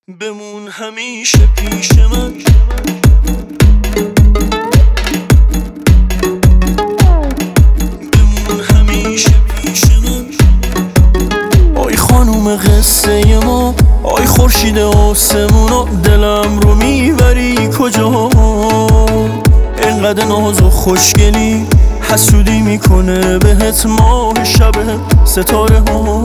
بمون همیشه پیش من. بمون همیشه پیش من. آی خانوم قصه ما، آی خورشید آسمونا، دلم رو میبری کجا؟ اینقدر ناز و خوشگلی، حسودی میکنه بهت ماه شب ستاره ها.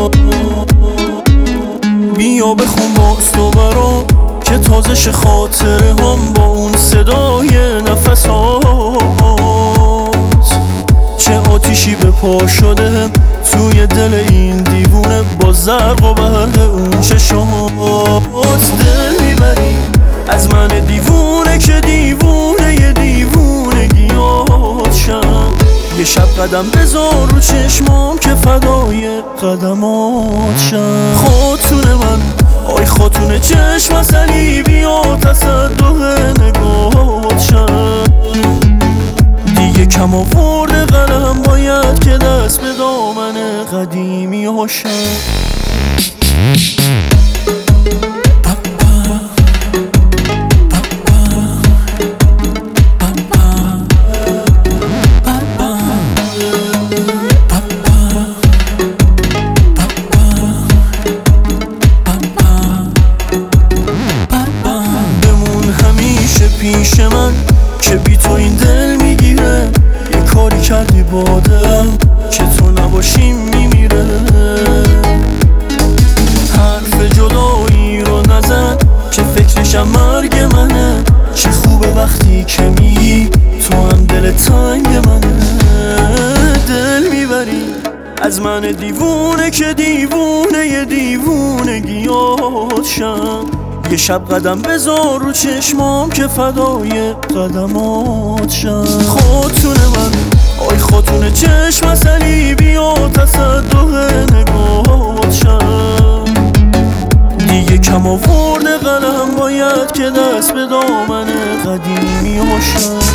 بیا بخون باز تو برام که تازش خاطره هم با اون صدای نفسات. چه آتیشی به پا شده توی دل این دیوونه، با زرق و برق اون چشمات. دل میبری از من دیوونه که دیوونه یه دیوونگیات شم. یه شب قدم بذار رو چشمام که فدای قدمات شم. خاتون من، آی خاتون چشم اصلی، بیا تصدق نگاهات شم. دیگه کم آورده قلم، باید که دست به دامن قدیمی هاشم. پیش من که بی تو این دل میگیره، یه کاری کردی با دلم که تو نباشی میمیره. حرف جدایی رو نزن که فکرشم مرگ منه. چه خوبه وقتی که میگی تو هم دل تنگ منه. دل میبری از من دیوونه که دیوونه یه دیوونگیات شم. یه شب قدم بذار رو چشمام که فدای قدمات شم. خاتون من، آی خاتون چشم اصلی، بیا تصدق نگاهات شم. دیگه کم آورده قلم، باید که دست به دامن قدیمی هاشم.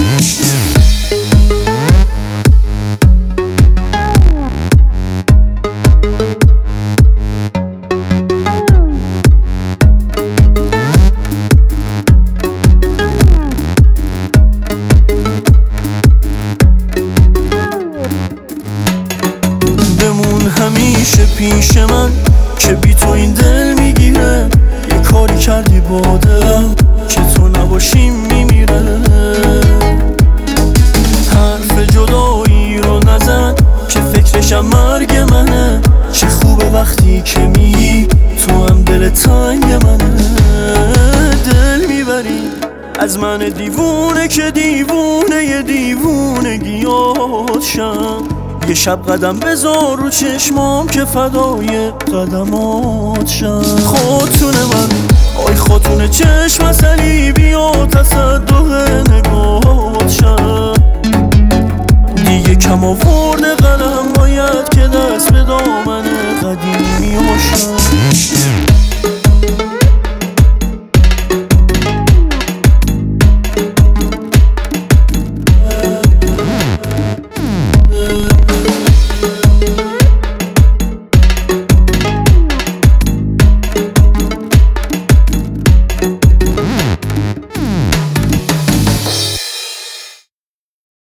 همیشه پیش من که بی تو این دل میگیره، یه کاری کردی با دلم که تو نباشی میمیره. حرف جدایی رو نزن که فکرشم مرگ منه. چه خوبه وقتی که میگی تو هم دل تنگ منه. دل میبری از من دیوونه که دیوونه یه دیوونگیات شم. یه شب قدم بذار رو چشمام که فدای قدمات شم. خاتون من، آی خاتون چشم اصلی، بیا تصدق نگاهات شم. دیگه کم آورده قلم، باید که دست به دامن قدیمی هاشم.